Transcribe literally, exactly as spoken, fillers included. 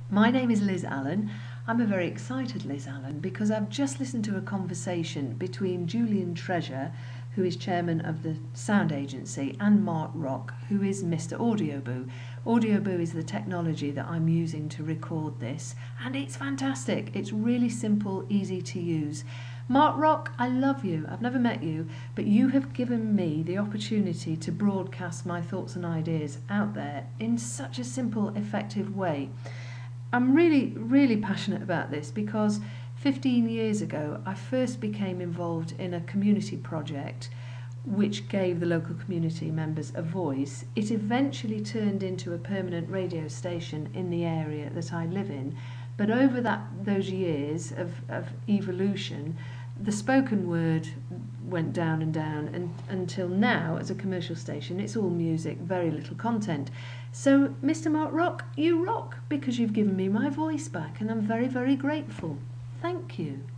My name is Liz Allen. I'm a very excited Liz Allen because I've just listened to a conversation between Julian Treasure, who is chairman of the Sound Agency, and Mark Rock, who is Mister Audioboo. Audioboo is the technology that I'm using to record this, and it's fantastic. It's really simple, easy to use. Mark Rock, I love you. I've never met you, but you have given me the opportunity to broadcast my thoughts and ideas out there in such a simple, effective way. I'm really, really passionate about this because fifteen years ago I first became involved in a community project which gave the local community members a voice. It eventually turned into a permanent radio station in the area that I live in. But over that those years of, of evolution, the spoken word went down and down, and until now, as a commercial station, it's all music, very little content. So, Mister Mark Rock, you rock because you've given me my voice back, and I'm very, very grateful. Thank you.